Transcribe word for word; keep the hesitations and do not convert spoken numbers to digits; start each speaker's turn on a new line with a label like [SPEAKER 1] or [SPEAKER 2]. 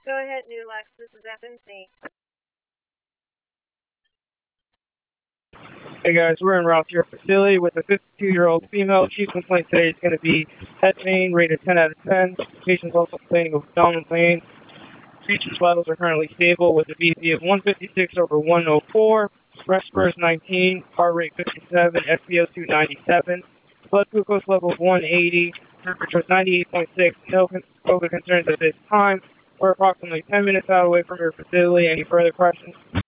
[SPEAKER 1] Go ahead, New Lex. This is F M C.
[SPEAKER 2] Hey guys, we're in Route your facility with a fifty-two-year-old female. Chief complaint today is going to be head pain, rated ten out of ten. Patient's also complaining of abdominal pain. Research levels are currently stable with a B P of one fifty-six over one oh four, Respirus nineteen, heart rate fifty-seven, S p O two ninety-seven, blood glucose level one eighty, temperature ninety-eight point six. No COVID concerns at this time. We're approximately ten minutes out away from your facility. Any further questions?